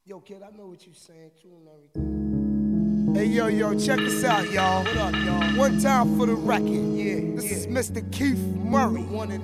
Yo, kid, I know what you saying, too, and everything. Hey, yo, check this out, y'all. What up, y'all? One time for the record. This is Mr. Keith Murray.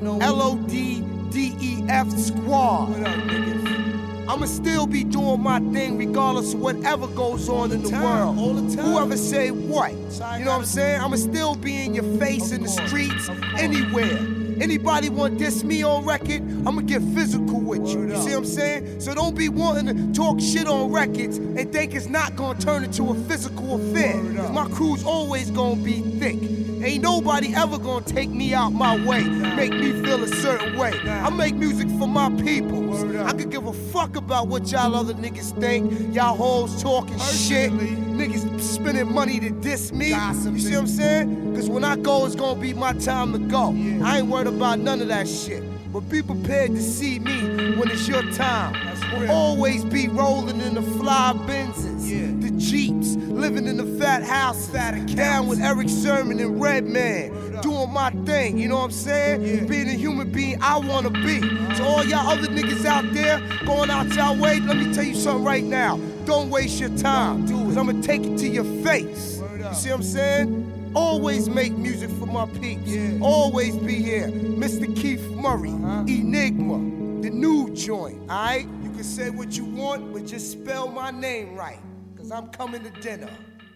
LODDEF Squad. What up, niggas? I'ma still be doing my thing regardless of whatever goes on in the world. All the time. Whoever say what. You know what I'm saying? I'ma still be in your face in the streets, anywhere. Anybody want diss me on record, I'ma get physical with you. You see what I'm saying? So don't be wanting to talk shit on records and think it's not gonna turn into a physical affair. Cause my crew's always gonna be thick. Ain't nobody ever gonna take me out my way, make me feel a certain way. I make music for my peoples. I could give a fuck about what y'all other niggas think. Y'all hoes talking shit. Niggas spending money to diss me. You see what I'm saying? Cause when I go, it's gonna be my time to go. I ain't worried about none of that shit. But be prepared to see me when it's your time. We'll always be rolling in the fly Benzes, the Jeeps, living in the fat houses, down with Eric Sermon and Redman, doing my thing, you know what I'm saying? Being a human being I wanna be. So all y'all other niggas out there going out y'all way, let me tell you something right now. Don't waste your time, cause I'ma take it to your face. You see what I'm saying? Always make music for my peeps. Always be here. Mr. Keith Murray, Enigma, the new joint, alright? You can say what you want, but just spell my name right, cause I'm coming to dinner.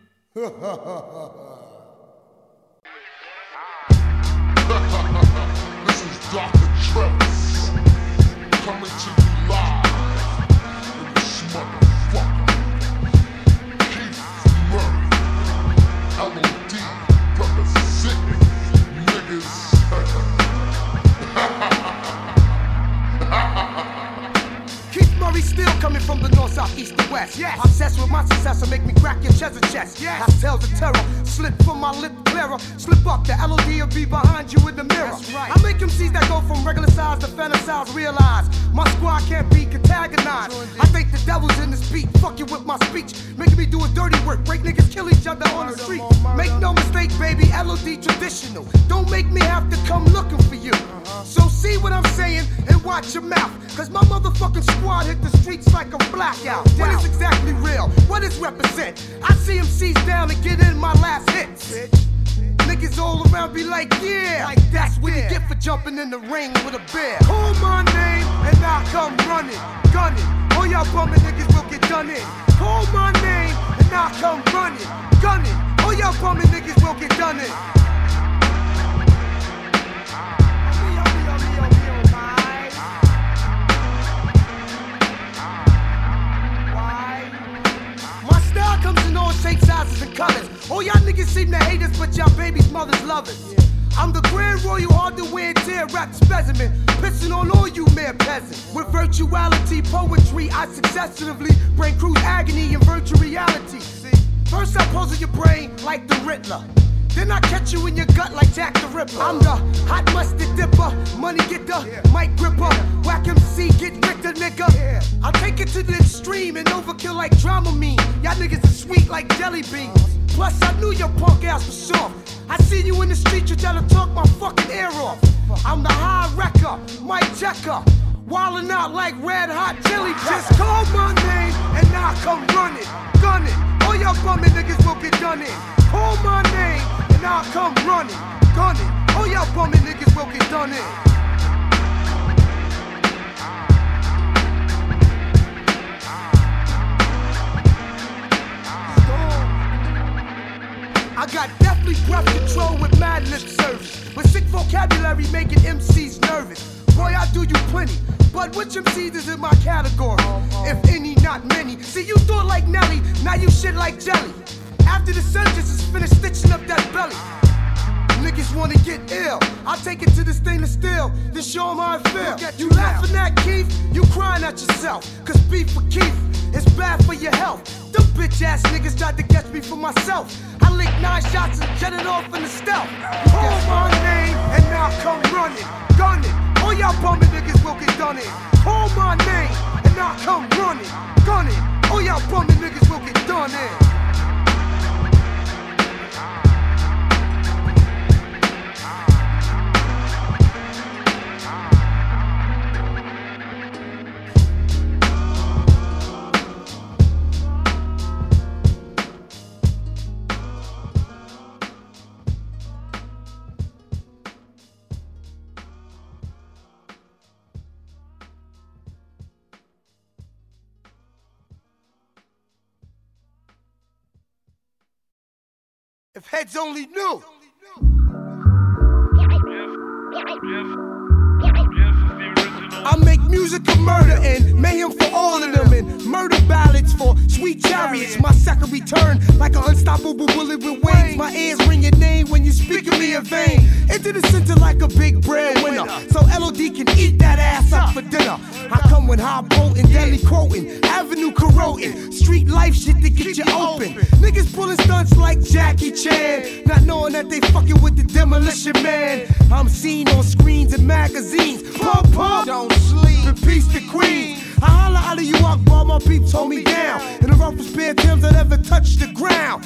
This is Dr. Travis, coming to you live in this motherfucker. Keith Murray, LOD, representing niggas. Keith Murray still coming from the north, south, east, and west. Obsessed with my success will make me crack your chest. I tell the terror, slip from my lip clearer. Slip up, the LOD will be behind you in the mirror. I make MCs that go from regular size to fantasize. Realize my squad can't be antagonized. I think the devil's in this beat, fucking with my speech, making me do a dirty work. Break niggas, kill each other on the street. Make no mistake, baby, LOD traditional. Don't make me have to come looking for you. So see what I'm saying and watch your mouth, cause my motherfucking squad hit the streets like a blackout. What is exactly real? What is represent? I see MCs down to get in my last hits. Niggas all around be like, yeah, like that's what you get for jumping in the ring with a bear. Call my name and I come running, gunning. All y'all bumming niggas will get done in. Call my name and I come running, gunning. All y'all bumming niggas will get done in. Comes in all shapes, sizes, and colors. All y'all niggas seem to hate us, but y'all babies' mothers love us. I'm the grand royal hard-to-wear tear rap specimen, pissing on all you mere peasants. With virtuality, poetry, I successively bring crude agony and virtual reality. First I puzzle your brain like the Riddler, then I catch you in your gut like Jack the Ripper. I'm the hot mustard dipper, money getter, mic gripper, whack MC, get richter, nigga. I'll take it to the extreme and overkill like Dramamine. Y'all niggas are sweet like jelly beans. Plus I knew your punk ass was soft. I seen you in the street, you try to talk my fucking ear off. I'm the high wrecker, mic checker, wildin' out like red hot chili peppers. Just call my name and I come running, gunning. All y'all bumming niggas will get done in. Call my name and I'll come running, gunning. All y'all bumming niggas will get done in. I got deathly breath control with mad lip service, with sick vocabulary making MCs nervous. Boy, I do you plenty, but which MCs is in my category? If any, not many. See, you thought like Nelly, now you shit like jelly. After the surgeons is finished stitching up that belly, niggas wanna get ill. I'll take it to the stainless steel, then show 'em how I feel. You laughing at Keith, you crying at yourself, cause beef with Keith is bad for your health. Them bitch ass niggas tried to catch me for myself. I licked 9 shots and jetted off in the stealth. Call my name and I'll come running, gunning. All y'all bumming niggas will get done in. Call my name and I'll come running, gunning. All y'all bumming niggas will get done in. If heads only knew. I make music of murder and mayhem for all of them, and murder ballads for sweet chariots. My second return like an unstoppable bullet with wings. My ears ring your name when you speak of me in vain. Into the center like a big breadwinner, so LOD can eat that ass up for dinner. I come with high potent, deadly quoting, avenue corroding, street life shit to get you open. Niggas pulling stunts like Jackie Chan, not knowing that they fucking with the Demolition Man. I'm seen on screens and magazines. Pump, pump, don't sleep. In peace to Queens. I holla out of you, Akbar, my peeps hold me down. In the roughest pair of Timbs that ever touched the ground.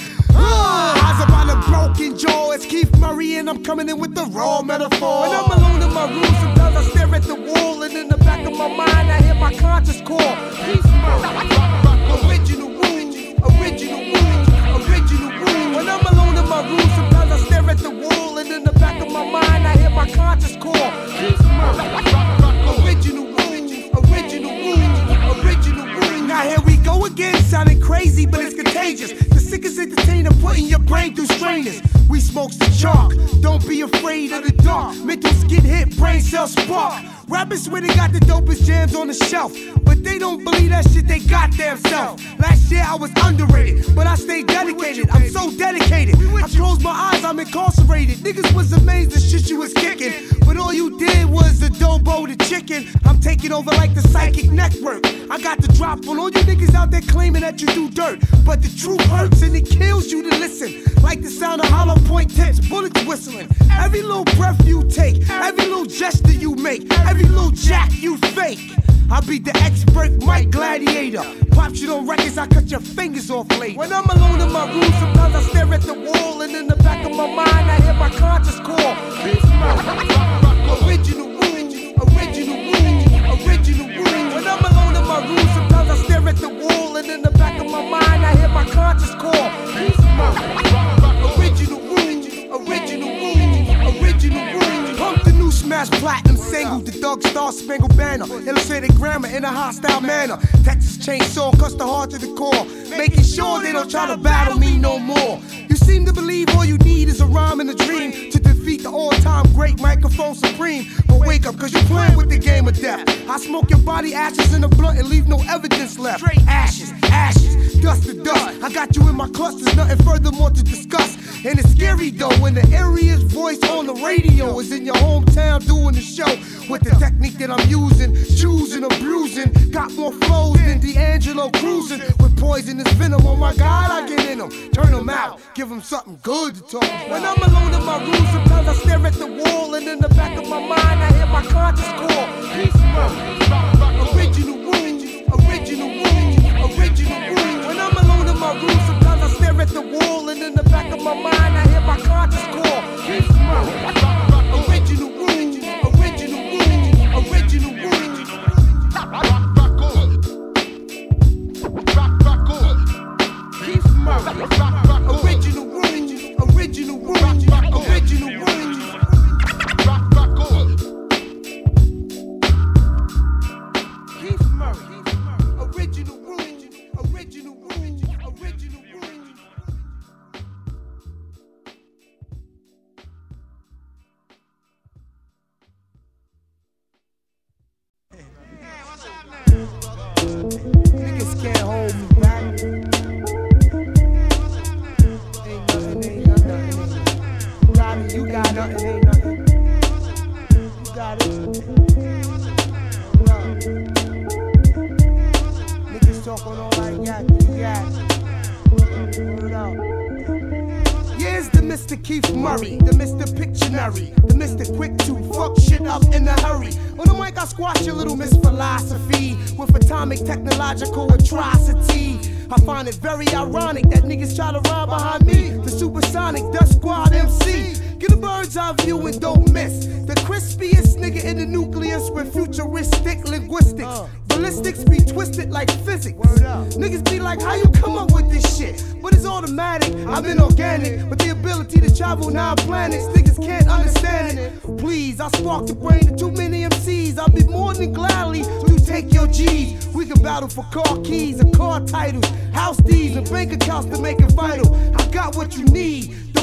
Eyes up on a broken jaw, it's Keith Murray and I'm coming in with the raw metaphor. When I'm alone in my room, sometimes I stare at the wall, and in the back of my mind I hear my conscious call. Keith Murray, original rules, original rules, original rules. When I'm alone in my room, sometimes I stare at the wall, and in the back of my mind I hear my conscious call. Keith Murray, original rules, original rules, original rules. Now here we go again, sounding crazy, but it's contagious. The sickest entertainer putting your brain through strainers. We smokes the chalk, don't be afraid of the dark. Mental skin hit, brain cells spark. Rappers swear they got the dopest jams on the shelf, but they don't believe that shit they goddamn self. Last year I was underrated, but I stayed dedicated. I'm so dedicated, I closed my eyes, I'm incarcerated. Niggas was amazed the shit you was kicking, but all you did was adobo the chicken. I'm taking over like the psychic network. I got the drop on all you niggas out there claiming that you do dirt, but the truth hurts and it kills you to listen. Like the sound of hollow point tips, bullets whistling. Every little breath you take, every little gesture you make, every little jack you fake. I be the expert Mike Gladiator. Pop shit on records, I cut your fingers off late. When I'm alone in my room, sometimes I stare at the wall, and in the back of my mind I hear my conscious call. Original rules, original rules, original rules. When I'm alone in my room, sometimes I stare at the wall, and in the back of my mind I hear my conscious call. Original rules, original rules, original rules. Pump the new smash platinum single, the Doug Star Spangled Banner. Illustrated grammar in a hostile manner. Texas chainsaw cuts the heart to the core, making sure they don't try to battle me no more. You seem to believe all you need is a rhyme and a dream to defeat the all-time great microphone supreme. But wake up, cause you're playing with the game of death. I smoke your body ashes in a blunt and leave no evidence left. Straight ashes, ashes, dust to dust. I got you in my clutches, nothing further more to discuss. And it's scary though when the area's voice on the radio is in your hometown doing the show. With the technique that I'm using, choosing, abusing. Got more flows than D'Angelo cruising. With poisonous venom, oh my God, I get in them. Turn them out, give them something good to talk about. When I'm alone in my room, sometimes I stare at the wall, and in the back of my mind I hear my conscious call. Original rules, original rules, original rules. When I'm alone in my room, sometimes I stare at the wall, and in the back of my mind I hear my conscious call. Original rules, original rules, original rules. Rock good. Rock good. Keith Murray. Original rules, original rules, original rules. Rock good. Keith Murray. Original rules, original rules, original rules. Niggas can't hold me back. Ain't nothing. You got nothing, ain't nothing. You got it. No. Niggas talking all like yakety yak. Word up. Here's the Mr. Keith Murray, the Mr. Pictionary, the Mr. Quick to fuck shit up in a hurry. On the mic I squash your little Miss Philosophy with atomic technological atrocity. I find it very ironic that niggas try to rhyme behind me, the supersonic Dust Squad MC. Get a bird's eye view and don't miss the crispiest nigga in the nucleus with futuristic linguistics. Ballistics be twisted like physics. Niggas be like, how you come up with this shit? But it's automatic, I've been organic, with the ability to travel 9 planets. Niggas can't understand it. Please, I spark the brain of too many MCs. I'll be more than gladly to take your G's. We can battle for car keys and car titles, house deeds and bank accounts to make it vital. I got what you need.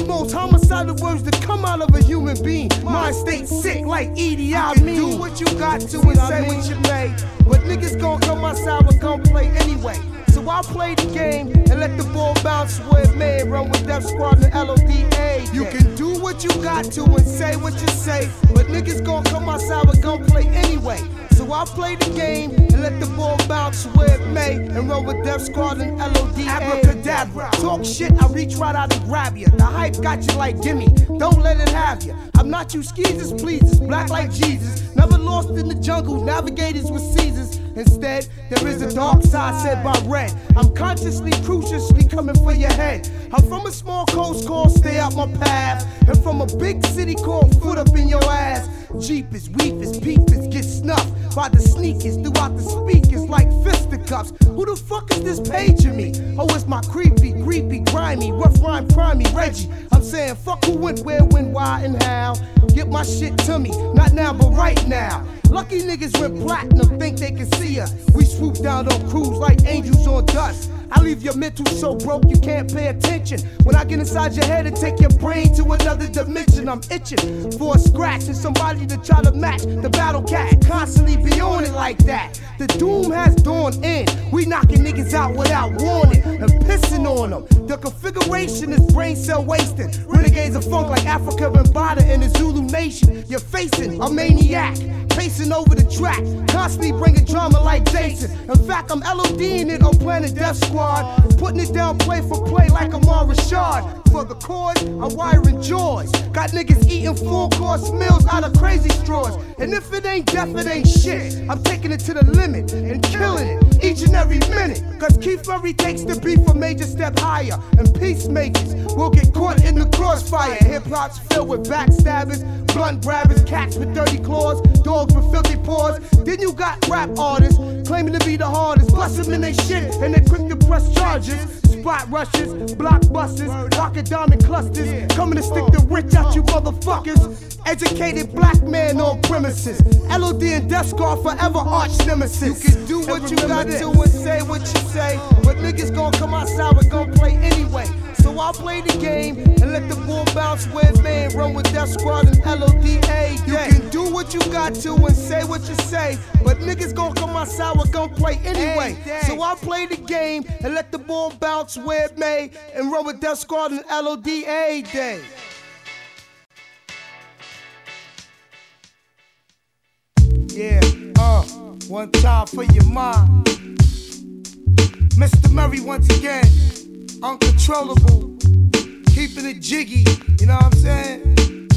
the most homicidal words that come out of a human being. Mind state sick like Edie. I mean, do what you got to and say what you may, but niggas gon' come outside with gunplay anyway. So I'll play the game and let the ball bounce where it may. Run with Def Squad and LODA. You can do what you got to and say what you say, but niggas gon' come outside with gunplay anyway. So I'll play the game and let the ball bounce where it may, and run with Def Squad and LODA. Abracadabra, talk shit, I reach right out and grab you. The hype got you like gimme, don't let it have you. I'm not you skeezers, pleasers, black like Jesus. Never lost in the jungle, navigators with Caesars. Instead, there is a dark side said by Red. I'm consciously, cruciously coming for your head. I'm from a small coast called Stay Out My Path, and from a big city called Foot Up in Your Ass. Jeepers, weepers, peepers get snuffed by the sneakers throughout the speakers like fisticuffs. Who the fuck is this paging me? Oh, it's my creepy, grimy, rough rhyme, primey Reggie. I'm saying fuck who went where, when, why, and how. Get my shit to me, not now, but right now. Lucky niggas went platinum, think they can see us. We swoop down on crews like angels on dust. I leave your mental so broke you can't pay attention. When I get inside your head and take your brain to another dimension, I'm itching for a scratch and somebody to try to match the battle cat. Constantly be on it like that. The doom has dawned in. We knocking niggas out without warning and pissing on them. The configuration is brain cell wasting. Renegades of funk like Africa and Bada in the Zulu nation. You're facing a maniac, pacing over the track, constantly bringing drama like Jason. In fact, I'm LODing it on Planet Death Squad, putting it down play for play like Amar Rashad. For the chords, I'm wiring jaws. Got niggas eating full-course meals out of crazy straws. And if it ain't death, it ain't shit. I'm taking it to the limit and killing it each and every minute. Cause Keith Murray takes the beef a major step higher. And peacemakers will get caught in the crossfire. Hip-hop's filled with backstabbers, blunt grabbers, cats with dirty claws, dogs with filthy paws. Then you got rap artists claiming to be the hardest. Bust them in they shit and they quick to press charges. Spot rushes, blockbusters, pocket diamond clusters, coming to stick the rich out you motherfuckers. Educated black man on premises. LOD and Def Squad forever arch nemesis. You can do what you got to and say what you say, but niggas gon' come outside with gunplay anyway. So I'll play the game and let the ball bounce where it may, and run with Def Squad and LODA. You can do what you got to and say what you say, but niggas gon' come outside with gunplay anyway. So I'll play the game and let the ball bounce where it may, and run with Def Squad and LODA day. Yeah, one time for your mind. Mr. Murray once again, uncontrollable, keeping it jiggy, you know what I'm saying?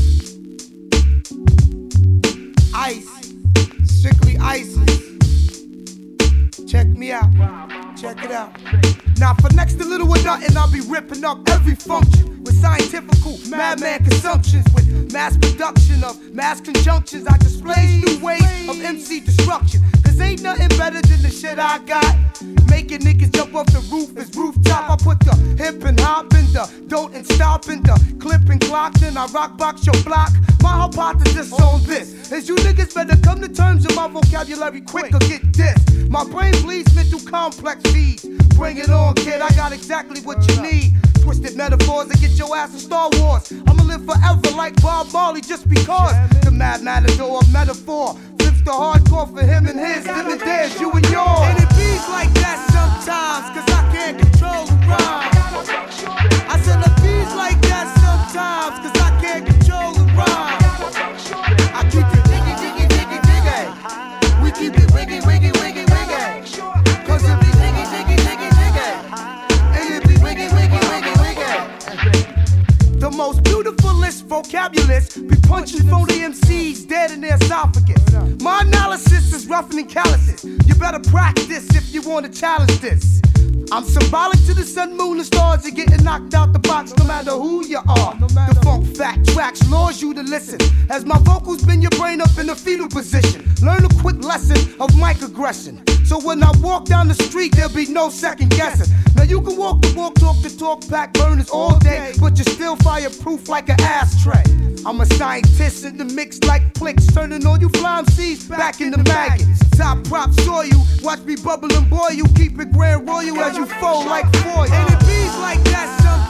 Ice, strictly ISIS. Check me out, check it out. Now for next to little or nothing, I'll be ripping up every function with scientifical madman consumptions, with mass production of mass conjunctions. I display new ways of MC destruction, cause ain't nothing better than the shit I got. Making niggas jump off the roof is rooftop. I put the hip and hop in the don't and stop in the clip and clock, then I rock box your block. My hypothesis on this is you niggas better come to terms with my vocabulary quick or get dissed. My brain bleeds mental complex feeds. Bring it on, kid, I got exactly what you need. Twisted metaphors that get your ass in Star Wars. I'ma live forever like Bob Marley just because. The mad matador of metaphor flips the hardcore for him and his, them and theirs, you and yours. And it beats like that sometimes, cause I can't control the rhyme. I said it beats like that sometimes, cause I can't control the rhyme. I keep it diggy, diggy, diggy, diggy. We keep it wiggy, wiggy, wiggy, wiggy. Cause it be diggy, diggy, diggy, diggy. And it be wiggy, wiggy, wiggy, wiggy. The most beautifulest vocabularists be punching phony MCs dead in their esophagus. My analysis is rougher than calluses. You better practice if you want to challenge this. I'm symbolic to the sun, moon, and stars. You're getting knocked out the box no matter who you are. The funk fact tracks lures you to listen, as my vocals bend your brain up in a fetal position. Learn a quick lesson of microaggression, so when I walk down the street, there'll be no second guessing. Now you can walk the walk, talk the talk, pack burners all day, but you're still fireproof like an ashtray. I'm a scientist in the mix like Plix, turning all you fly MCs back into maggots. Top props saw you, watch me bubble and boil you, keep it grand royal as you fold like foil. And it beats like that sometimes.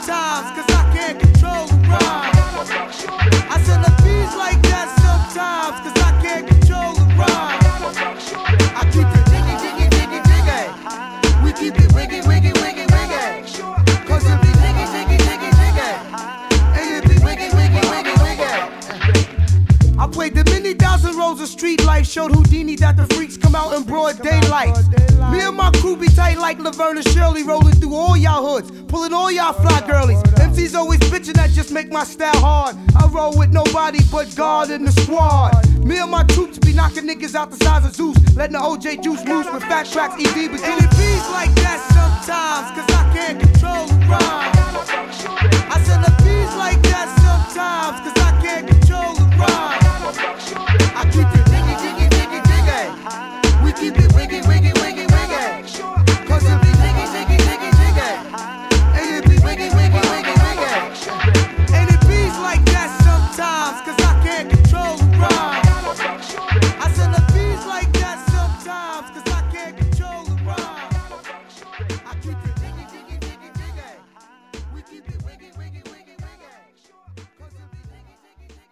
sometimes, cause I can't control the rhyme. I said the beats like that sometimes, cause I can't control the rhyme. I keep it diggy, diggy, diggy, diggy. We keep it wiggy, wiggy, wiggy, wiggy. Cause it be diggy, diggy, diggy, diggy. And it be wiggy, wiggy, wiggy, wiggy. I played the many thousand rows of street life, showed Houdini that the freaks come out in broad daylight. Me and my crew be tight like Laverne and Shirley, rolling through all y'all hoods, pulling all y'all fly girlies. MC's always bitching that just make my style hard. I roll with nobody but God in the squad. Me and my troops be knocking niggas out the size of Zeus, letting the OJ juice loose with fat tracks, ED but and it beats like that sometimes, cause I can't control the rhyme. I said the beats like that sometimes, cause I can't control the rhyme. I keep it diggy, diggy, diggy, diggy. We keep it wiggy, wiggy, wiggy, wiggy. Cause it be diggy, diggy, diggy, diggy. And it be wiggy, wiggy, wiggy, wiggy. And it beats like that sometimes, cause I can't control the rhyme. I said the beats like that sometimes, cause I can't control the rhyme. I keep it diggy, diggy, diggy, diggy. We keep it wiggy, wiggy, wiggy, wiggy. Cause it be diggy, diggy, diggy, diggy.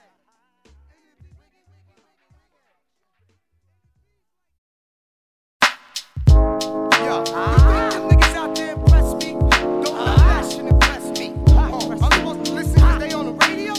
Yo, them niggas out there impress me. Don't let that shit impress me. I'm supposed to listen if they on the radio?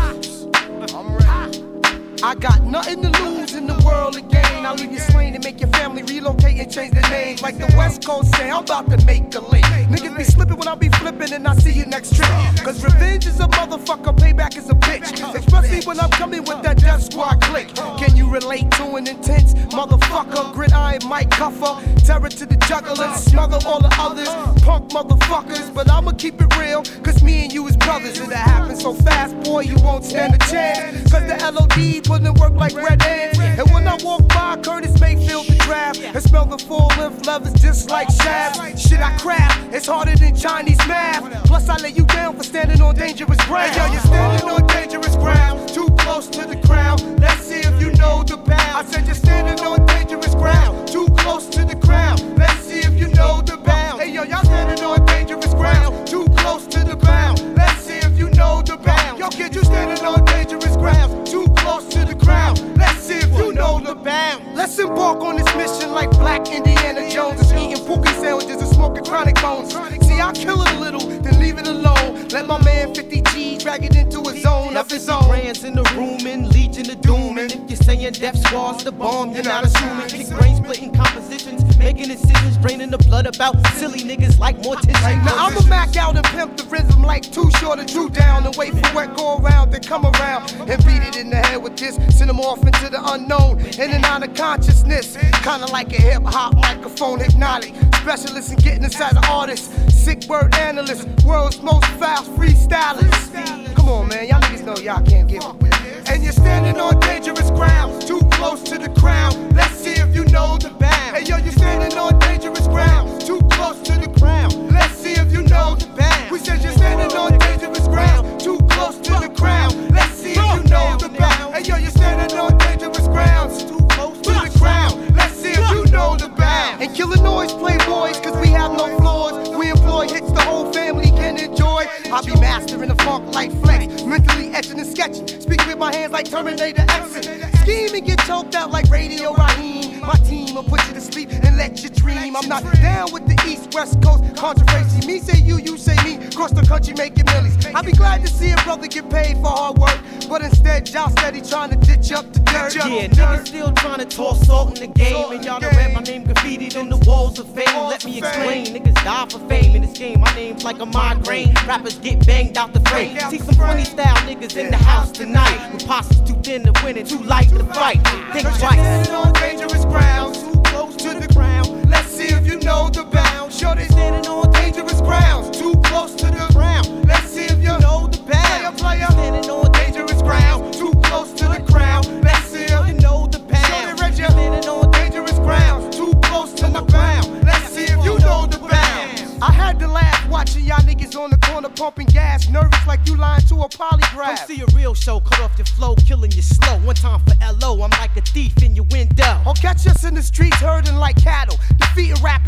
I'm ready. I got nothing to lose in the world again. I'll leave you slain and make your family relocate and change their names. Like the West Coast say, I'm about to make a link. Niggas be slipping when I be flipping and I see you next trip. Cause revenge is a motherfucker, payback is a bitch. Especially when I'm coming with that Death Squad click. Can you relate to an intense motherfucker? Gridiron Mike Cuffer, terror to the jugglers, smuggle all the others, punk motherfuckers. But I'ma keep it real, cause me and you is brothers. If it happens so fast, boy, you won't stand a chance. Cause the LOD put in work like red ants. And when I walk by, Curtis Mayfield the draft, and smell the full-length levers just like shafts. Shit I craft, it's harder than Chinese math. Plus I lay you down for standing on dangerous ground. Hey, yo, you're standing on dangerous ground, too close to the crown. Let's see if you know the bound. I said you're standing on dangerous ground, too close to the crown. Let's see if you know the bound. Hey, yo, y'all standing on dangerous ground, too close to the bound. Let's see if you know the bound. Yo, kid, you standing on dangerous ground, too close to the crown. Let's see if you know the bound. Let's embark on this mission like Black Indiana Jones. Is eating Pookie sandwiches and smoking chronic bones. See, I'll kill it a little, then leave it alone. Let my man 50 G drag it into a zone of his own. Brands in the room and Legion of Doom. And if you're saying Death Squad's the bomb, you're not assuming. Kick brain splitting compositions, making decisions, draining the blood about silly niggas like morticians. Now I'ma Mac out and pimp the rhythm like Too Short and Drew Down, and wait for what go around, then come around and beat it in the head with this. Send them off into the unknown, in and out of consciousness. Kinda like a hip hop microphone hypnotic. Specialist in getting inside the artist. Sick word analyst, world's most fast freestylers. Come on, man, y'all niggas know y'all can't give up. And you're standing on dangerous ground, too close to the crown. Let's see if you know the bound. Hey, yo, you're standing on dangerous ground, too close to the crown. Let's see if you know the bound. We said you're standing on dangerous ground, too close to the crown. Let's see if you know the bound. Hey, yo, you're standing on dangerous grounds, too close to the crown. Let's see if you know the bound. And killing noise, playboys, cause we have no flaws. We employ hits the whole family can enjoy. I'll be mastering the funk like Flex, mentally etching and sketching, speaking with my hands like Terminator X. Scheme and get choked out like Radio Raheem. My team will put you to sleep and let you dream. I'm not down with the East-West Coast controversy. Me say you say me. Cross the country making millies. I'd be glad to see a brother get paid for hard work, but instead y'all steady trying to ditch up the dirt. Yeah, niggas still trying to toss salt in the game, and y'all done read my name graffitied on the walls of fame. Let me explain, niggas die for fame in this game. My name's like a migraine. Rappers get banged out the frame. See some funny style niggas in the house tonight, with posses too thin to win and too light to fight. Think twice. Standing on dangerous ground, too close to the ground. Let's see if you know the bound. Sure they standing on dangerous grounds, too close to the ground. Let's see if you know the bound. Player, standing on dangerous ground, too close to the ground. Let's see if you know the bound. Sure they standing on dangerous grounds, too close to the ground. Let's see if you know the bound. I had to laugh watching y'all niggas on the corner pumping gas, nervous like you lying to a polygraph. Come see a real show, cut off your flow, killing you slow. One time for LO, I'm like a thief in your window. Or catch us in the streets herding like cattle, defeating rappers without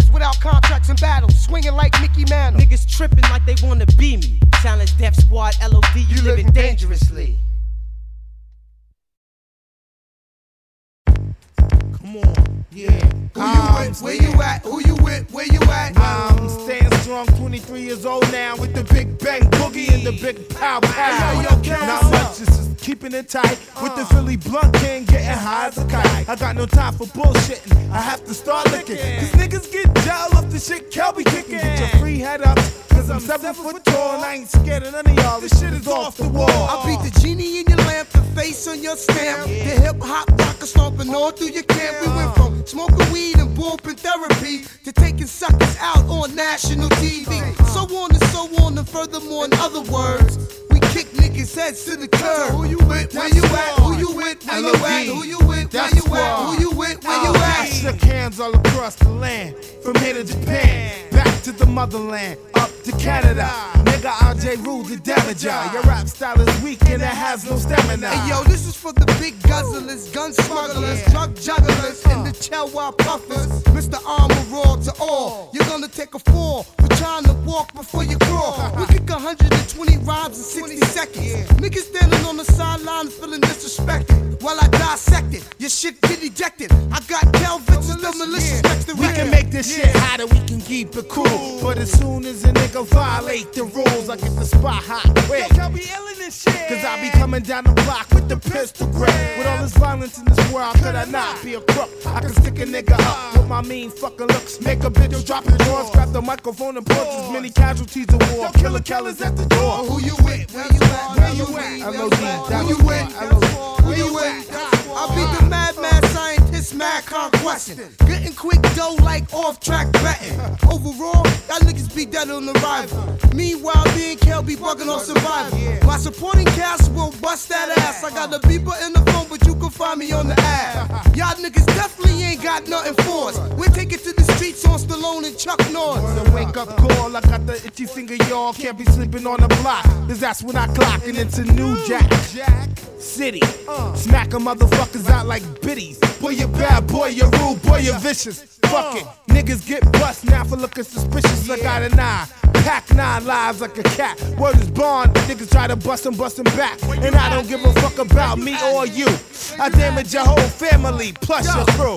contracts and battles, swinging like Mickey Mantle. Niggas tripping like they wanna be me. Challenge Def Squad, LOD, you living dangerously. Come on, yeah. Who you with? Where you at? Who you with? Where you at? I'm staying strong, 23 years old now, with the big bang boogie and the big pow pow. Not much, just keeping it tight. With the Philly blunt king, getting high as a kite. I got no time for bullshitting, I have to start licking. Cause niggas get jealous of the shit Kelby kicking. Get your free head up, cause I'm 7 foot tall and I ain't scared of none of y'all. This shit is off the wall. I'll beat the genie in your lamp, the face on your stamp. The hip hop rocker stomping all through your camp. We went from smoking weed and bullpen therapy to taking suckers out on national TV. So on and furthermore, in other words, we kick niggas' heads to the curb. Who you with? Where you at? Who you with? Where you at? Who you with? Where you at? Who you with? Where you at? Shook hands all across the land, from here to Japan, back to the motherland, up to Canada. Nigga, RJ rules the damager. Your rap style is weak and it has no stamina. Hey yo, this is for the big guzzlers, gun smugglers, drug jugglers, and the Chelwa puffers. Mr. Armor Raw to all. You're gonna take a fall for trying to walk before you crawl. We kick 120 rhymes in 60 seconds. Niggas standing on the sideline feeling disrespected while I dissect it. Your shit get ejected. I got Kelvins and the malicious next to We can make this shit hotter, we can keep it cool. But as soon as a nigga violate the rules, I get the spot hot quick. Yo, be ill in this shit. Cause I be coming down the block with the pistol grip. With all this violence in this world, could I not be a crook? I can stick a nigga up with my mean fucking looks. Make a bitch drop his drawers, grab the microphone and put as many casualties of war. Killer Keller's at the door. Who you with? Where you at? Where you at? Who you with? Who you with? I'll be the mad scientist, mad conquesting. Getting quick dough like off-track betting. Overall, y'all niggas be dead on arrival. Meanwhile, me and Kel be bugging on survival. My supporting cast will bust that ass. I got the beeper in the phone, but you can find me on the app. Y'all niggas definitely ain't got nothing for us. We take it to the streets on Stallone and Chuck Norris. The wake up call, I got the itchy finger, y'all. Can't be sleeping on the block, cause that's when I clock and into New Jack City. Smack a motherfuckers out like biddies. Boy, you bad, boy, you rude, boy, you vicious. Fuck it. Niggas get bust now for looking suspicious. I got an eye. Pack 9 lives like a cat. Word is born. Niggas try to bust them back. And I don't give a fuck about me or you. I damage your whole family, plus your crew.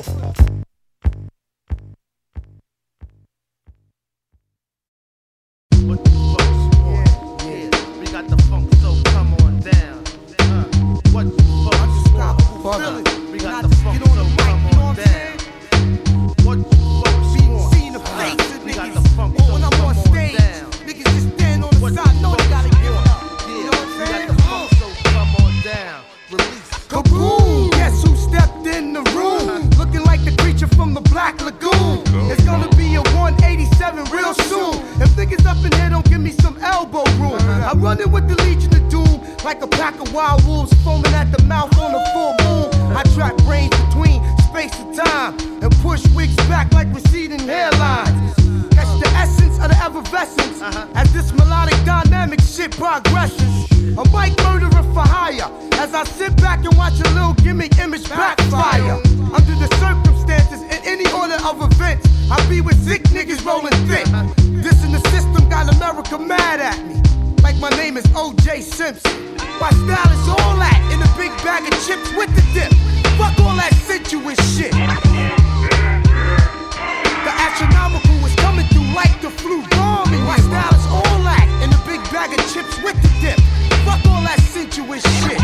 What the fuck? Yeah. We got the funk, so come on down. What the fuck? We got the funk, so come on down. What the fuck? See the face of We got niggas. the funk, so When I'm come on on stage, down. niggas just stand on the What side. the No, they fuck? gotta give up. You know what We I'm got saying? the funk, so come on down. Release. Kaboom! Guess who stepped in the room? Looking like the creature from the Black Lagoon. It's gonna be a 187 real soon. If niggas up in here don't give me some elbow room, I'm running with the Legion of Doom like a pack of wild wolves foaming at the mouth on a full moon. I trap brains between space and time and push wigs back like receding hairlines. That's the essence of the effervescence as this melodic dynamic shit progresses. A mic murderer for hire as I sit back and watch a little gimmick image backfire. Under the circumstances in any order of events, I be with sick niggas rolling thick. This in the system got America mad at me, like my name is O.J. Simpson. My style is all that in a big bag of chips with the dip. Fuck all that sensuous shit. The astronomical is coming through like the flu bomb. And my style is all that in a big bag of chips with the dip. Fuck all that sensuous shit.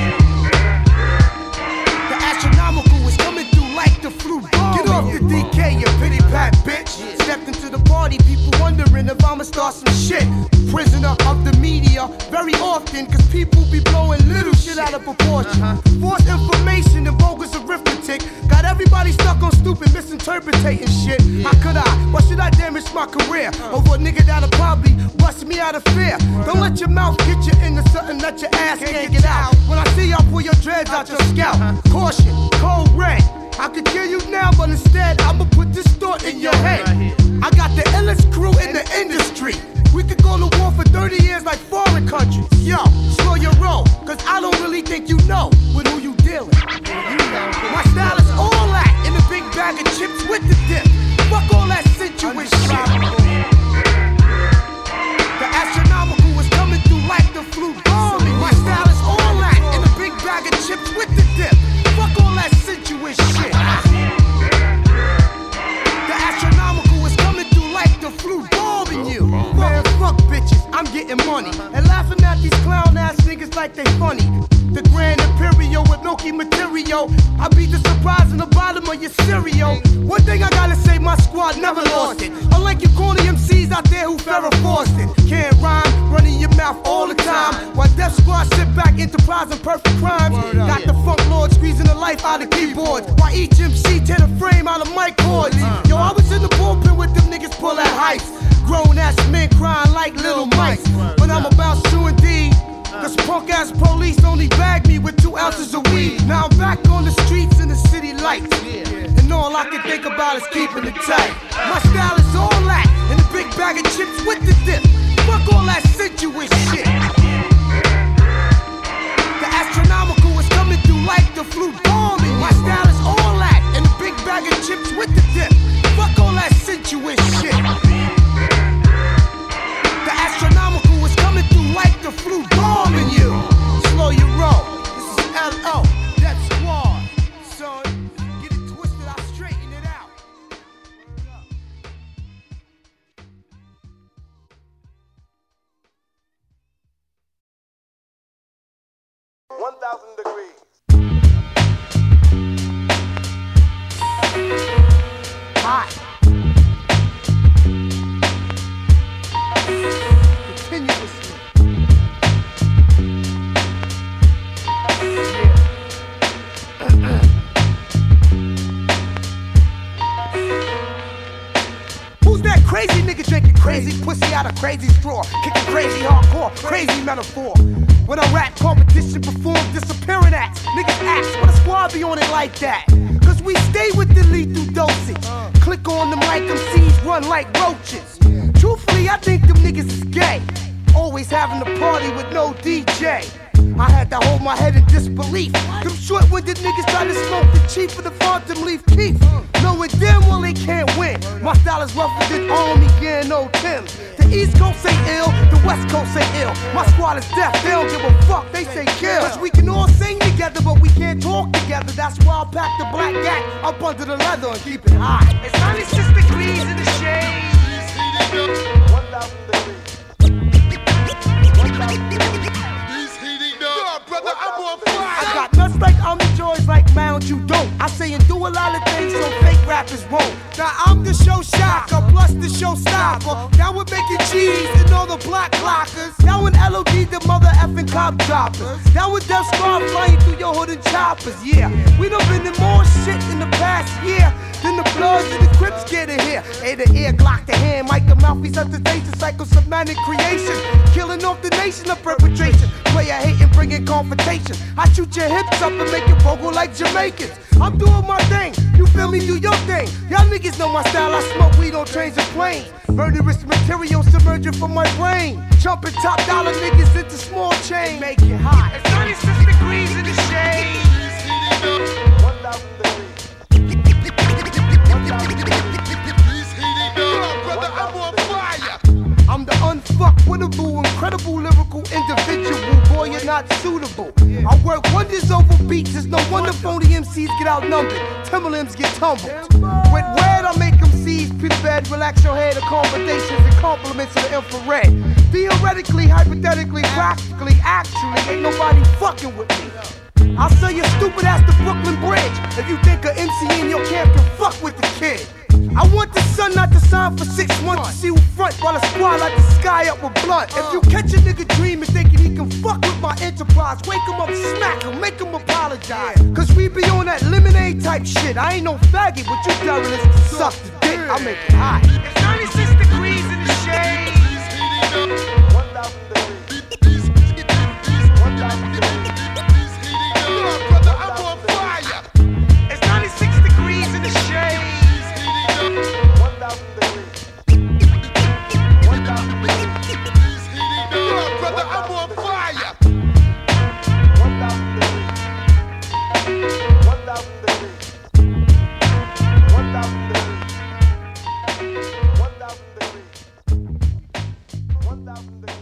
The astronomical is coming through like the flu bomb. Get off the DK, you pity pat bitch. Stepped into the party, people wondering if I'ma start some shit. Prisoner of the media, very often, cause people be blowing little shit out of proportion. False information and bogus arithmetic got everybody stuck on stupid misinterpreting shit. How could I? Why should I damage my career over a nigga that'll probably bust me out of fear? Don't let your mouth get you into something that your ass can't get out. When I see y'all pull your dreads out your scalp, caution, cold red. I could kill you now, but instead I'ma put this thought in your head. I got the illest crew in the industry. We could go to war for 30 years like foreign countries. Yo, slow your roll, cause I don't really think you know with who you dealing. My style is all that in a big bag of chips with the dip. Fuck all that sensuous getting money. And laughing at these clown ass niggas like they funny. The Grand Imperial with milky material. I beat the surprise in the bottom of your cereal. One thing I gotta say, my squad never lost it. Unlike you corny MCs out there who Farrah forced it. Can't rhyme, running your mouth all the time. While Death Squad sit back, enterprise and perfect crimes. Got the funk lord squeezing the life out of keyboards. While each MC tear the frame out of mic cords. Yo, I was in the bullpen with them niggas pull at heights. Grown ass men crying like little mice. But I'm about to indeed. Cause punk ass police only bagged me with 2 ounces of weed. Now I'm back on the streets in the city lights. And all I can think about is keeping it tight. My style is all that, and a big bag of chips with the dip. Fuck all that sensuous shit. The astronomical is coming through like the flute bombing. My style is all that, and a big bag of chips with the dip. Fuck all that sensuous shit. The astronomical is coming through like the flute bombing you. Slow your roll. This is L.O. Death Squad. Son, get it twisted, I'll straighten it out. 1,000 degrees. Hot. Continuously. Who's that crazy nigga drinking crazy pussy out of crazy straw? Kicking crazy hardcore, crazy metaphor. When a rap competition perform disappearing acts, niggas ask, what a squad be on it like that? Cause we stay with the lethal dosage. Click on them like MCs run like roaches. Truthfully, I think them niggas is gay. Always having a party with no DJ. I had to hold my head in disbelief. Them short-winded niggas try to smoke the chief of the Phantom Leaf Keef. Knowing damn well they can't win. My style is rougher than Army gear, no Tim's. The East Coast say ill, the West Coast say ill. My squad is deaf, they don't give a fuck, they say kill. Cause we can all sing together, but we can't talk together. That's why I pack the black gat up under the leather and keep it hot. It's 96 degrees in the shade. 1,000 degrees. 1,000 degrees. Brother, I'm on fire. I got nuts like I'm the joys like Mound, you don't. I say and do a lot of things so fake rappers won't. Now I'm the show shocker, plus the show stopper. Now we're making cheese and all the block clockers. Now in LOD, the mother effing cop droppers. Now with Death Squad flying through your hood and choppers, yeah. We done been in more shit in the past year than the Bloods and the Crips get in here. Hey, the ear, Glock the hand, Mike the mouthpiece of the station, psychosomatic creation. Killing off the nation of perpetration. Player hating, bringing confrontation. I shoot your hips up and make you vocal like Jamaicans. I'm doing my thing, you feel me, do your thing. Y'all niggas know my style, I smoke weed on trains and planes. Murderous material submerging from my brain. Jumping top dollar niggas into small change. Make it hot. It's 96 degrees in the shade. 1,000 degrees. Brother, I'm on fire. I'm the unfuckwittable, incredible lyrical individual. Boy, you're not suitable. I work wonders over beats. It's no wonder phony MCs get outnumbered. Timberlands get tumbled. With red, I make MCs pit bed, relax your head, accommodations and compliments of the infrared. Theoretically, hypothetically, practically, actually, ain't nobody fucking with me. I'll sell your stupid ass to Brooklyn Bridge if you think a MC in your camp can fuck with the kid. I want the sun not to shine for 6 months to see who front while the squad light the sky up with blunt. If you catch a nigga dreaming thinking he can fuck with my enterprise, wake him up, smack him, make him apologize. Cause we be on that lemonade type shit. I ain't no faggot, but you terrorists can suck the dick. I make it hot. It's 96 degrees in the shade. 1,000 degrees. 1,000 degrees. Brother, I'm on fire. It's 96 degrees in the shade. 1,000 degrees. 1,000 degrees. Brother, I'm on fire. 1,000 degrees. 1,000 degrees. 1,000 degrees. 1,000 degrees. 1,000 degrees. 1,000 degrees.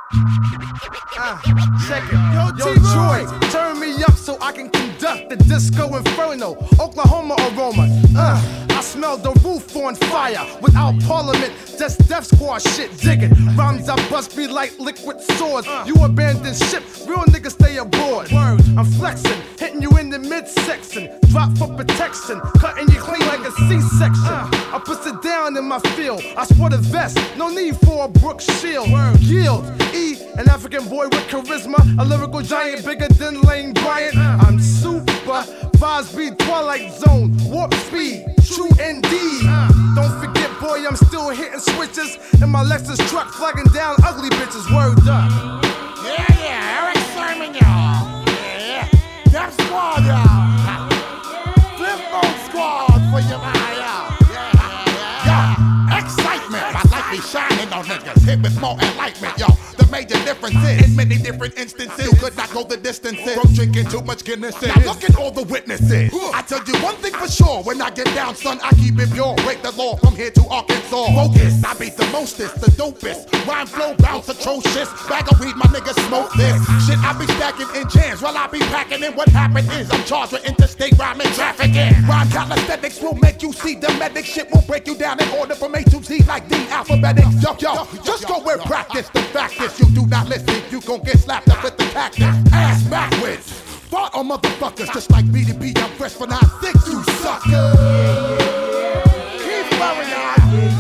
Check it. Yo, Troy, turn me up so I can conduct the disco inferno. Oklahoma aroma. I smell the roof on fire. Without parliament, just death squad shit digging. Rhymes I bust be like liquid swords. You abandon ship, real niggas stay aboard. I'm flexing, hitting you in the midsection. Drop for protection, cutting you clean like a C-section. I put it down in my field. I sport a vest, no need for a Brooks shield. Yield, E, an African boy with charisma, a lyrical giant bigger than Lane Bryant. I'm super, vibes be Twilight Zone, warp speed, true indeed. Don't forget, boy, I'm still hitting switches in my Lexus truck, flagging down ugly bitches. Word up. Yeah, Eric Sermon, y'all. Yeah, Death Squad, y'all. Flip Phone Squad for your man, y'all. Yo, excitement. My light be shining on niggas. Hit with more enlightenment, yo. The major difference is, in many different instances, you could not go the distances from drinking too much Guinness. Now look at all the witnesses. I tell you one thing for sure, when I get down, son, I keep it pure. Break the law from here to Arkansas. Focus, I beat the mostest, the dopest. Rhyme flow bounce atrocious. Bag of weed, my niggas smoke this. Shit, I be stacking in jams while I be packing in. What happened is I'm charged with interstate rhyming trafficking. Rhyme calisthenics will make you see the medic. Shit will break you down in order from A to Z like the alphabetics. Yo, just go and practice. The fact is, you do not listen, you gon' get slapped up with the tactics. Ass backwards. Fought on motherfuckers just like me to be. I'm fresh for 9-6, you sucker. Keep flowing out.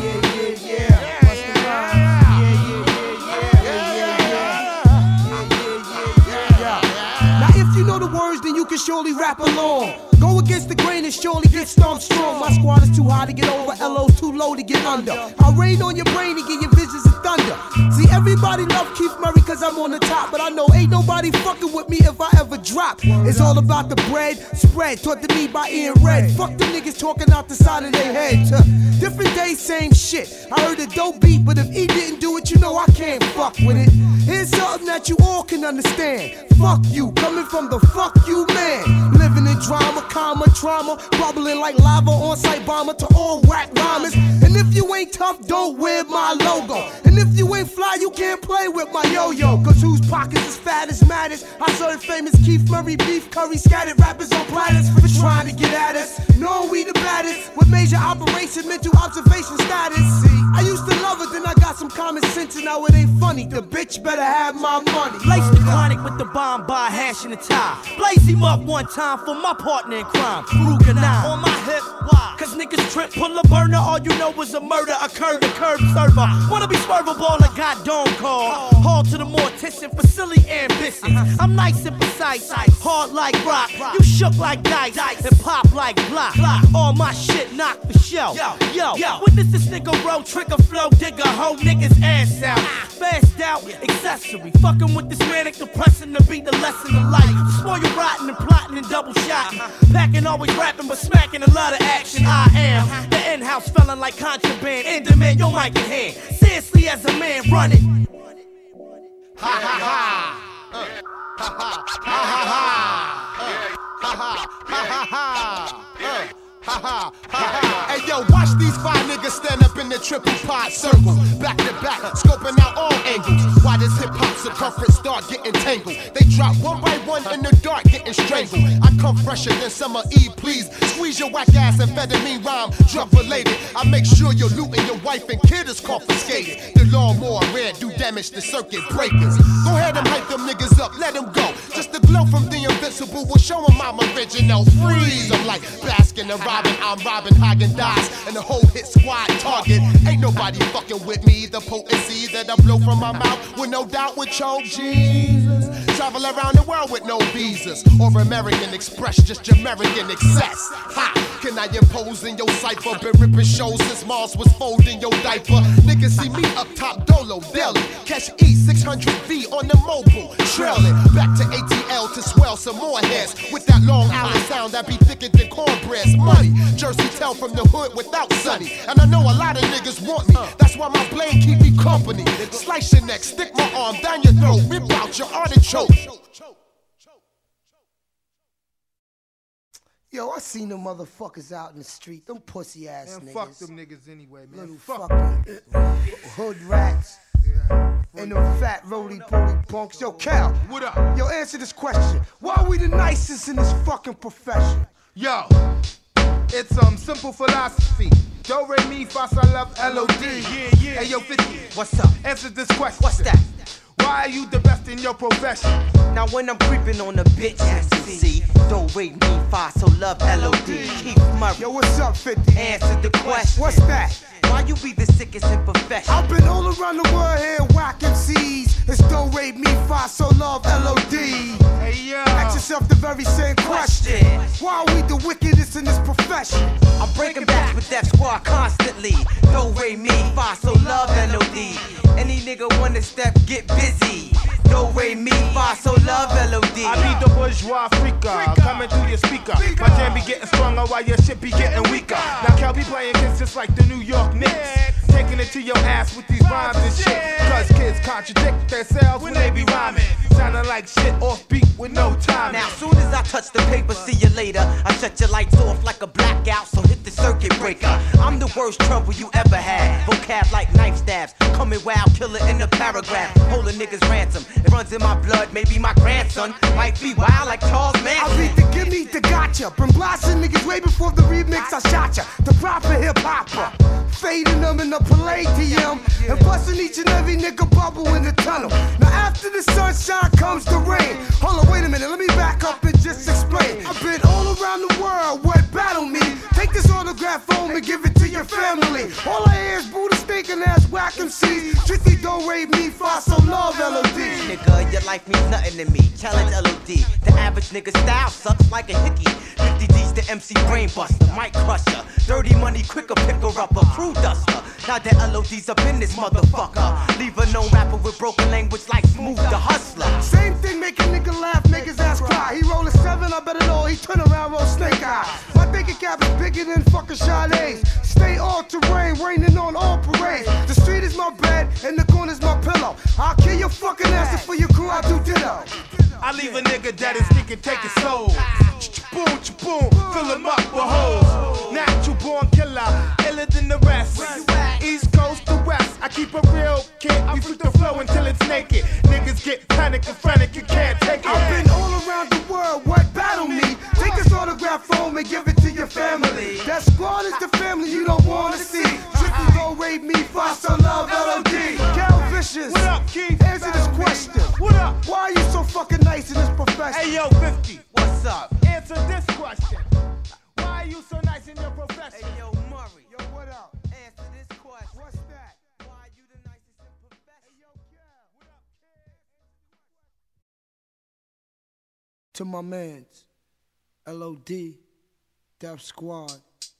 Now if you know the words, then you can surely rap along. Go against the grain and surely get stomped strong. My squad is too high to get over, LO's too low to get under. I'll rain on your brain and give you visions of thunder. See, everybody love Keith Murray cause I'm on the top, but I know ain't nobody fucking with me if I ever drop. It's all about the bread, spread, taught to me by Ian Red. Fuck them niggas talking out the side of their heads. Different day, same shit. I heard a dope beat, but if he didn't do it, you know I can't fuck with it. Here's something that you all can understand. Fuck you, coming from the fuck you man. Living in drama, karma, trauma, bubbling like lava on site bomber to all whack rhymers. And if you ain't tough, don't wear my logo. And if you ain't fly, you can't play with my yo-yo. Cause whose pockets is fat as matters? I serve famous Keith Murray beef curry, scattered rappers on platters for trying to get at us. No, we the baddest with major operation, mental observation status. See, I used to love it, then I got some common sense, and now it ain't funny. The bitch better have my money. Lace the chronic with the bomb by hash and the tie. Blaze him up one time for my partner in crime. Ruger on my hip, why? Cause niggas trip, pull a burner, all you know is a murder occurred, a curb server. Wanna be swervable, I got dome call. Haul to the mortician, facility ambition. I'm nice and precise, hard like rock. You shook like dice, and pop like block. All my shit knock for show. Yo, witness this nigga roll, trigger flow, digger, hoe niggas ass out. Fast out, accessory. Fucking with this manic depressing to be the lesson of life. Spoil you rotten and plotting and double shotting. Packing always rapping but smacking a lot of action. I am the in-house felon like contraband. In demand, your mic in hand. Seriously as a man, run it. Ha ha ha. Ha ha ha ha. Ha ha ha ha. Ha ha ha. Hey yo, watch these 5 niggas stand up in the triple pod circle, back to back, scoping out all angles. Why does hip hop circumference start getting tangled? They drop one by one in the dark, getting strangled. I come fresher than summer eve, please. Squeeze your whack ass amphetamine rhyme, drug related. I make sure your loot and your wife and kid is confiscated. The lawnmower red do damage to circuit breakers. Go ahead and hype them niggas up, let them go. Just the glow from the invincible will show them I'm original. Freeze, I'm like Baskin and Robin, I'm Robin Hagen-Dazs, and the whole hit squad target. Ain't nobody fucking with me. The potency that I blow from my mouth with no doubt would choke Jesus. Travel around the world with no visas or American Express, just your American excess. Ha! Can I impose in your cipher? Been ripping shows since Mars was folding your diaper. Niggas see me up top, Dolo, Delhi. Catch E600V on the mobile, trailing back to ATL to swell some more heads with that Long Island sound that be thicker than cornbread's money. Jersey tell from the hood without Sonny, and I know a lot of niggas want me. That's why my blade keep me company. Slice your neck, stick my arm down your throat, rip out your artichoke. Yo, I seen them motherfuckers out in the street, them pussy ass niggas. Fuck them niggas anyway, man. Little fuck fucking hood rats. Yeah. And them fat roly-poly punks. Yo, Cal. What up? Yo, answer this question. Why are we the nicest in this fucking profession? Yo, it's simple philosophy. Do, re, mi, fa, sol, love, L-O-D. Yeah. Hey, yo, 50. What's up? Answer this question. What's that? Why are you the best in your profession? Now when I'm creeping on a bitch, you see, don't rate me, fa, so love, L-O-D. Keith Murray. Yo, what's up, 50? Answer the question. What's that? Why you be the sickest in profession? I've been all around the world here whacking C's. It's don't rate me, fa, so love, L-O-D. Hey, yo. Ask yourself the very same question. Why are we the wickedest in this profession? I'm breaking backs with that squad constantly. Don't rate me, fa, so love, L-O-D. Any nigga wanna step, get busy. Don't rate me, fa, so love, L-O-D. I be the bourgeois freaker, coming through your speaker. My jam be getting stronger while your shit be getting weaker. Now Cal be playing kids just like the New York Knicks. Taking it to your ass with these rhymes and shit. Cause kids contradict themselves when they be rhyming. Sounding like shit off beat with no time. Now soon as I touch the paper, see you later. I shut your lights off like a blackout, so hit the circuit breaker. I'm the worst trouble you ever had. Vocab like knife stabs, coming wild, killer in a paragraph. Holding niggas ransom, it runs in my blood, maybe my grandson might be wild like Charles I Manson. beat the gimme, the gotcha. Been blasting niggas way before the remix I shot ya. The proper hip hopper. Fading them in the Palladium. And busting each and every nigga bubble in the tunnel. Now after the sunshine comes the rain. Hold on, wait a minute, let me back up and just explain. I've been all around the world, what battle me? Take this autograph home and give it to your family. All I hear is Buddha stinking ass whack MCs. Tricky don't rate me, fa, so love L-O-D. Nigga, your life means nothing to me. Challenge L.O.D. The average nigga style sucks like a hickey. 50 D's the MC brain buster, mic crusher. Dirty money quicker, picker upper, crew duster. Now that L.O.D's up in this motherfucker. Leave a known rapper with broken language like Smooth the Hustler. Same thing, make a nigga laugh, make his ass cry. He roll a 7, I better know he turn around, roll snake eye. My thinking cap is bigger than fucking Sade's. Stay all terrain, raining on all parades. The street is my bed, and the corner's my pillow. I'll kill your fucking ass, and for your crew I'll do ditto. I leave a nigga that is thinking, take his soul. Boom, boom, fill him up with hoes. Natural born killer, iller than the rest. East coast to west, I keep a real kid. We freak the flow until it's naked. Niggas get panic and frantic, you can't take it. I've been all around the world, what battle me? Take this autograph home and give it to your family. That squad is the family you don't wanna see. Tricky don't rate me, fa, so love L.O.D. Cal Vicious, What up, Keith? answer this question. What up? Why are you so fucking nice in this profession? Hey, yo, 50. What's up? Answer this question. Why are you so nice in your profession? Hey, yo, Murray. Yo, what up? Answer this question. What's that? Why you the nicest in profession? Yo, Cal, what up, kid? To my mans, L.O.D., Def Squad,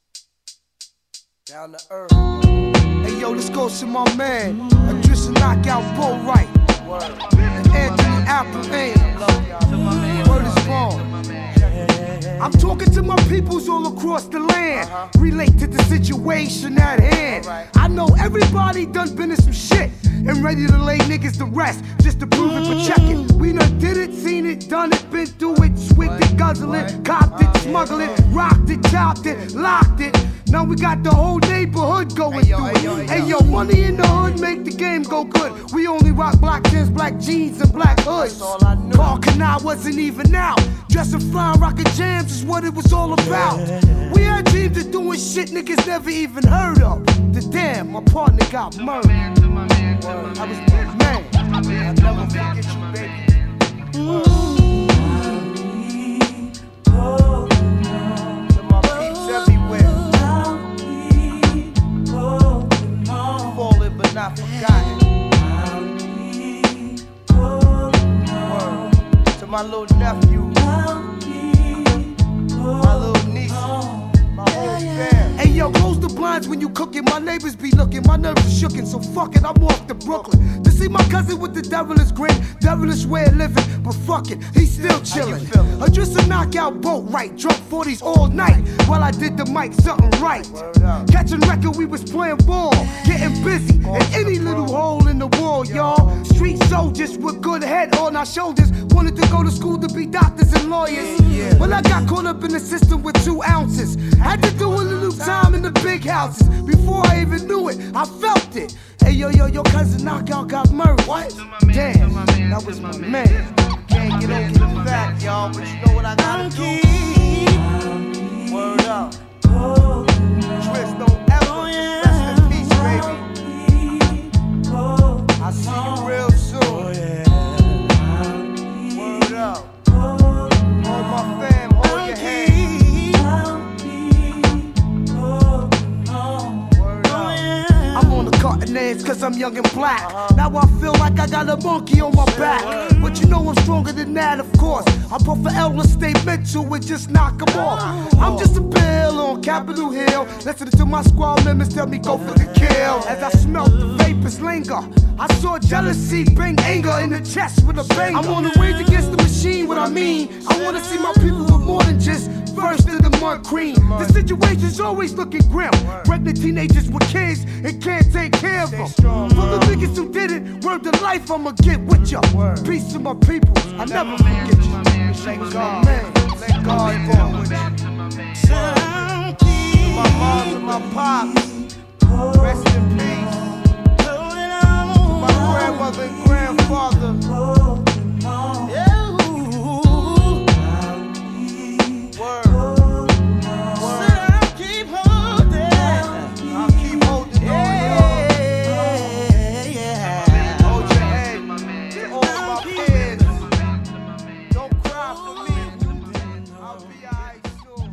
down to earth. Hey, yo, let's go to my man, Adrissa Knockout Bull Right, and Anthony Appleton. Word is born. I'm talking to my peoples all across the land. Relate to the situation at hand. I know everybody done been in some shit and ready to lay niggas to rest just to prove it, but check it. We done did it, seen it, done it, been through it, swigged it, guzzled it, copped it, smuggled it, rocked it, chopped it, locked it. Now we got the whole neighborhood going through it. Hey yo, money in the hood make the game go good. We only rock black tins, black jeans, and black hoods. Carl Canal wasn't even out. Dressing fine, rocking jams is what it was all about. We had dreams of doing shit niggas never even heard of. The damn, my partner got murdered. I was the man. I'll never forget you, baby. To my peeps everywhere. Fallen but not forgotten. Word. To my little nephew. My little niece, my whole fam. Hey yo, close the blinds when you cooking. My neighbors be looking, my nerves are shookin'. So fuck it, I'm off to Brooklyn to see my cousin with the devilish grin, devilish way of living. But fuck it, he's still chillin'. Adrissa Knockout Boat Right, drunk 40s all night while I did the mic something right. Catching record, we was playing ball, getting busy in any little hole in the wall, y'all. Street soldiers with good head on our shoulders wanted to go to school to be doctors and lawyers. Well, I got caught up in the system with 2 ounces. Had to do a little time in the big houses. Before I even knew it, I felt it. Hey, yo, your cousin Knockout got Keith Murray. What? Damn, that was my man. Can't get over the fact, y'all, but you know what I gotta do? Word up. Tris, don't ever rest in peace, baby. I'll see you real soon. Word up. Hold my fam, hold your hand. I'm on the cutting edge cause I'm young and black. Now I feel like I got a monkey on my back. But you know I'm stronger than that, of course. I puff for Elmer State Mitchell and just knock them off. I'm just a bill on Capitol Hill, listening to my squad members tell me go for the kill. As I smelt the vapors linger, I saw jealousy bring anger in the chest with a bang. I'm on the rage against the machine, what I mean. I wanna see my people with more than just first in the mud cream. The situation's always looking grim. Pregnant teenagers with kids and can't take care of them. For the niggas who did it, word to life, I'ma get with ya. Peace to my people, I never forget you. Thank God, man. Thank God for my moms and my pops. Rest in peace. My grandmother and grandfather. Word. I'll keep holding on, y'all. Hold your head. All my kids. Don't cry for me. I'll be alright soon.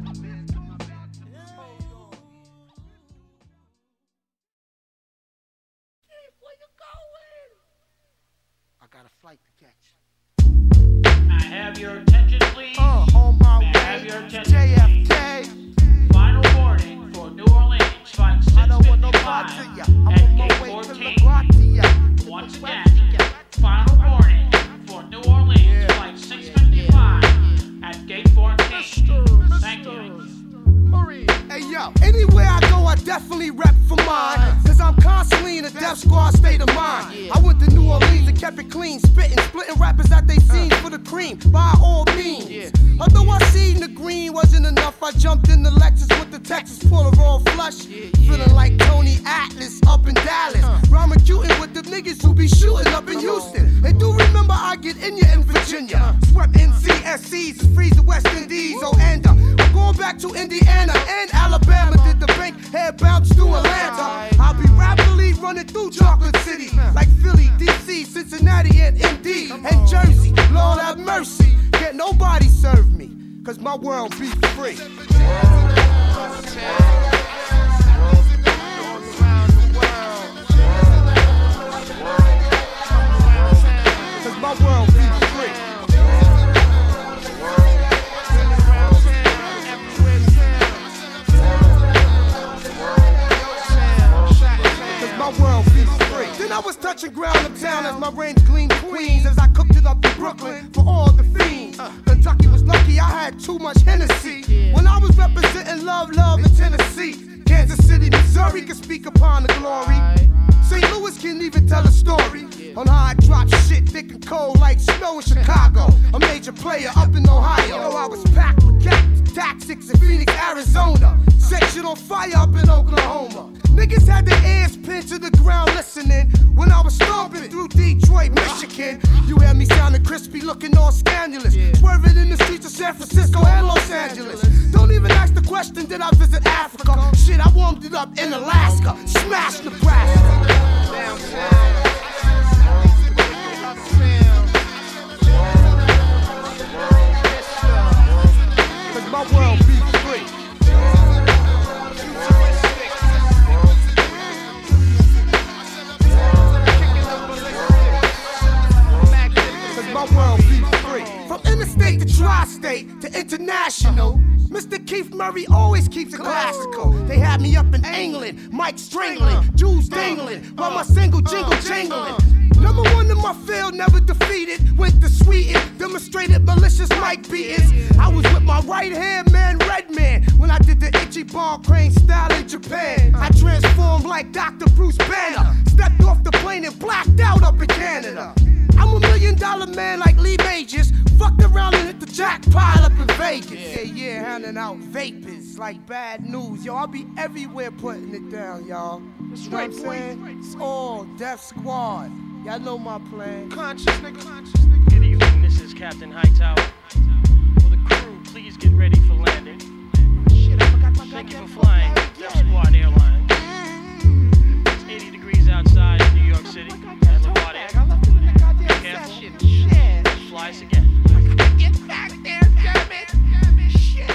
Where you going? I got a flight to catch. I have your attention, please. On my May I way. have your attention, JFK. Final warning for New Orleans, flight I don't want no part to 655 ya. I'm at on my gate way to 14. LaGuardia. Once again, final warning for New Orleans, flight 655 at gate 14. Thank you. Hey yo, anywhere I go, I definitely rep for mine. Cause I'm constantly in a death squad state of mind. I went to New Orleans and kept it clean, splitting rappers at they scenes for the cream, by all means. Although I seen the green wasn't enough, I jumped in the Lexus with the Texas full of all flush. Feeling like Tony Atlas up in Dallas. Rhyming cutin' with the niggas who be shooting up in Houston. And do remember I get in ya in Virginia. Swept NCSCs, freeze the West Indies, oh and I'm going back to Indiana and Alabama. Did the bank head bounce to Atlanta. I'll be rapidly running through Chocolate City, like Philly, DC, Cincinnati, and MD, and Jersey. Lord have mercy, can't nobody serve me, cause my world be free. Cause my world be free. My world be free. Then I was touching ground uptown as my range gleamed Queens, as I cooked it up in Brooklyn for all the fiends. Kentucky was lucky I had too much Hennessy when I was representing love in Tennessee. Kansas City, Missouri can speak upon the glory. St. Louis can even tell a story on how I drop shit thick and cold like snow in Chicago. A major player up in Ohio. You know I was packed with tactics in Phoenix, Arizona. Set shit on fire up in Oklahoma. Niggas had their ears pinned to the ground listening when I was stomping through Detroit, Michigan. You had me sounding crispy, looking all scandalous. Swerving in the streets of San Francisco and Los Angeles. Don't even ask the question, did I visit Africa? Shit, I warmed it up in Alaska. Smash Nebraska. Cause my world be free. Cause my world be free. From interstate to tri-state to international, Mr. Keith Murray always keeps it classical. They had me up in England, Mike strangling, Jews dangling, while my single jingle jangling. Number one in my field, never defeated. Went to Sweden, demonstrated malicious mic beatings. I was with my right hand man, Redman, when I did the itchy ball crane style in Japan. I transformed like Dr. Bruce Banner, stepped off the plane and blacked out up in Canada. I'm $1 million man like Lee Majors. Fucked around and hit the jackpot up in Vegas. Yeah, handing out vapors like bad news. Yo, I'll be everywhere putting it down, y'all. You know what I'm saying? It's all Death Squad. Y'all know my plan. Conscious nigga. Good evening, this is Captain Hightower. Will the crew please get ready for landing? Shit, I forgot my Thank you goddamn for flying Death Squad Airlines. It's 80 degrees outside in New York City at LaGuardia. Be careful. Fly us again. Get back there, damn it. Shit.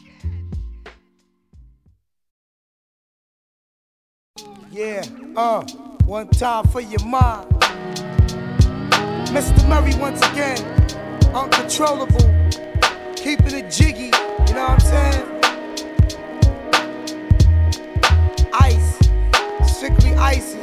Yeah, one time for your mind. Mr. Murray once again, uncontrollable, keeping it jiggy, you know what I'm saying? Ice, strictly ISIS.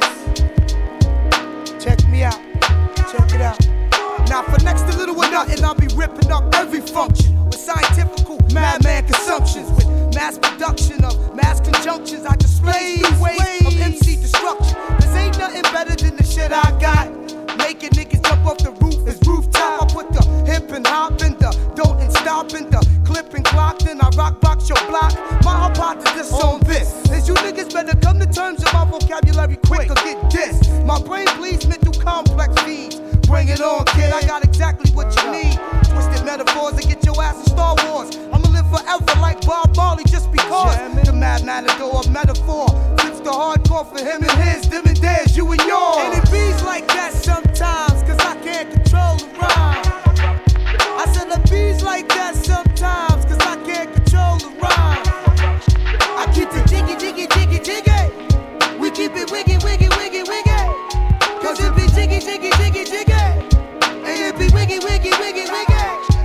Check me out, check it out. Now for next to little or nothing, I'll be ripping up every function with scientifical madman consumptions, with mass production of mass conjunctions. I display new ways of MC destruction. Cause ain't nothing better than the shit I got. Making niggas jump off the roof is rooftop. I put the hip and hop in the don't and stop in the clip and clock. Then I rock box your block. My hypothesis on this is you niggas better come to terms with my vocabulary quick or get dissed. My brain bleeds mental complex feeds. Bring it on, kid, I got exactly what you need. Twisted metaphors to get your ass in Star Wars. I'ma live forever like Bob Marley just because. The mad matador of metaphor flips the hardcore for him and his, them and theirs, you and yours. And it beats like that sometimes, cause I can't control the rhyme. I said it beats like that sometimes, cause I can't control the rhyme. I keep it jiggy, jiggy, jiggy, jiggy. We keep it wiggy, wiggy, wiggy, wiggy. Cause it be jiggy, jiggy, jiggy, jiggy. And it be wiggy, wiggy, wiggy, wiggy.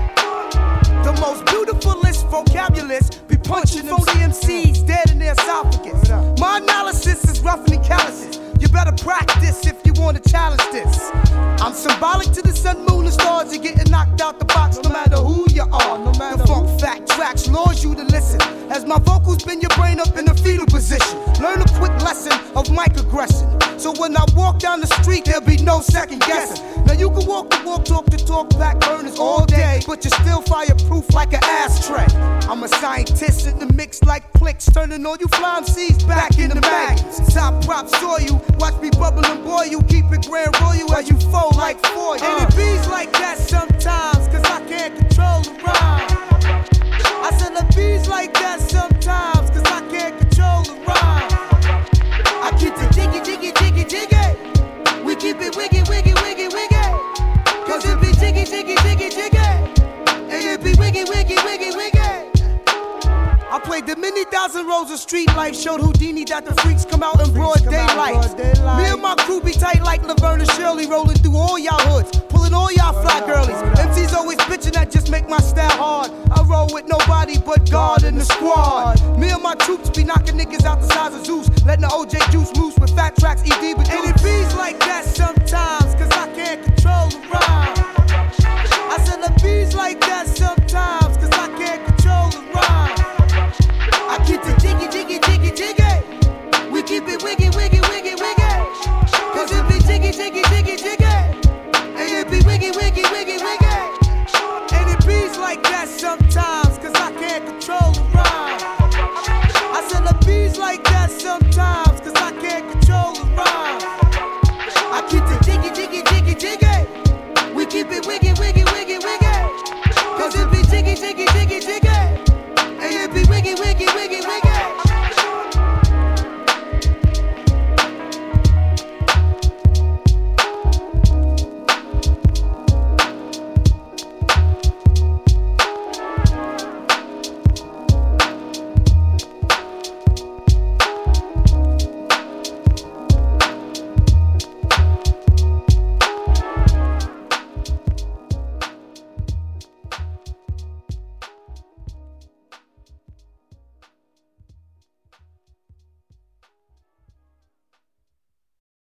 The most beautifulest vocabulist be punching phony MCs dead in their esophagus. My analysis is roughly calluses. You better practice if you want to challenge this. I'm symbolic to the sun, moon, and stars. You're getting knocked out the box no matter who you are. The funk fact tracks lures you to listen. As my vocals bend your brain up in a fetal position. Learn a quick lesson of microaggression. So when I walk down the street, there'll be no second guessing. Now you can walk the walk, talk the talk, back burners all day, but you're still fireproof like an ashtray. I'm a scientist in the mix like clicks, turning all you fly MCs back into maggings. Top prop saw you, watch me bubble and boil you, keep it grand royal as you fold like foil. And it beats like that sometimes, cause I can't control the rhyme. I said it beats like that sometimes, cause I can't control the rhyme. I keep it jiggy, jiggy, jiggy, jiggy. We keep it wiggy, wiggy, wiggy, wiggy. Cause it be jiggy, jiggy, jiggy, jiggy. And it be wiggy, wiggy, wiggy, wiggy. I played the many thousand rows of street life, showed Houdini that the freaks come out in broad daylight. Me and my crew be tight like Laverne and Shirley, rolling through all y'all hoods, pulling all y'all fly girlies. MC's always bitching that just make my style hard. I roll with nobody but God in the squad. Me and my troops be knocking niggas out the size of Zeus, letting the OJ juice loose with fat tracks, ED but and it be